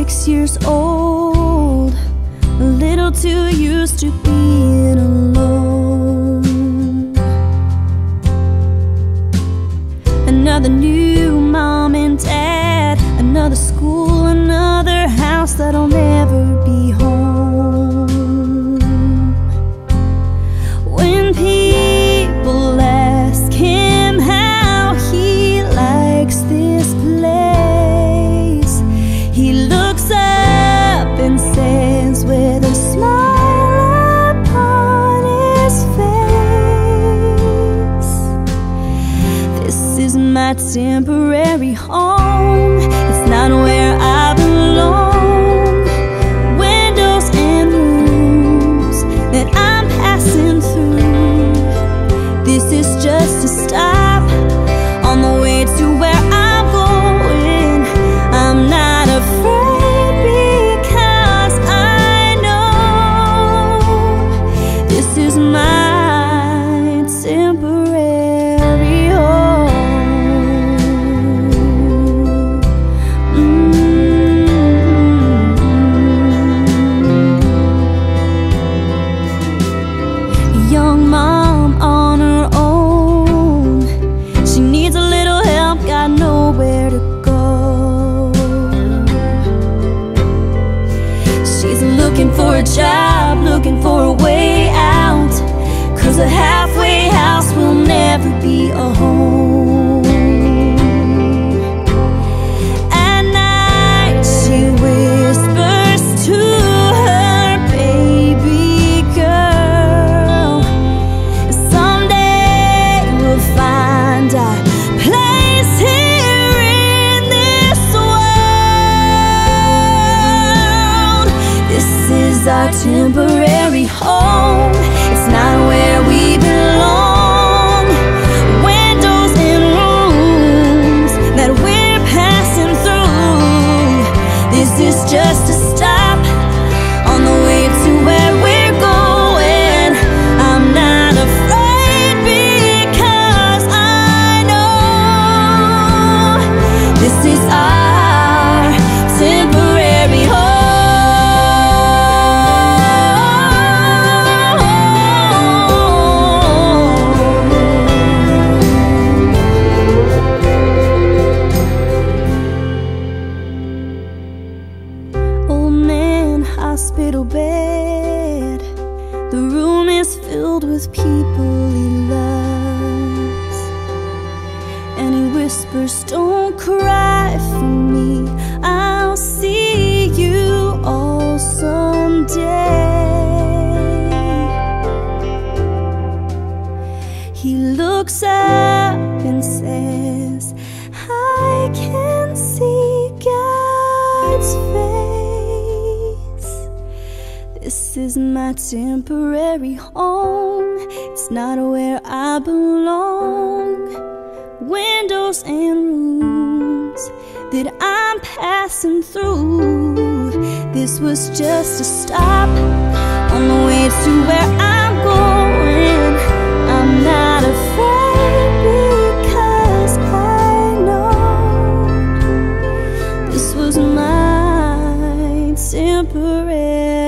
6 years old, a little too used to being alone. Another new mom and dad, another school, another house that'll never be home. When people ask him how he likes this place, he looks up and says with a smile upon his face, "This is my temporary home. It's not where I belong. Windows and rooms that I'm passing through. This is just a stop on the way to where I'm going. I'm not afraid because I know this is my temporary home." Young mom on her own, she needs a little help, got nowhere to go. She's looking for a job, looking for a way out, 'cause a halfway house will never be a home. At night she whispers to her baby girl, "Someday we'll find our place here in this world. This is our temporary home. It's not where we belong. Windows and rooms that we're passing through. This is just a stop on the way to where we're going. I'm not afraid because I know this is our temporary home." Old man, hospital bed, the room is filled with people he loves, and he whispers, "Don't cry for me, I'll see you all someday." He looks up and says, "I can see God's face. This is my temporary home. It's not where I belong. Windows and rooms that I'm passing through. This was just a stop on the way to where I'm going. I'm not afraid because I know this was my temporary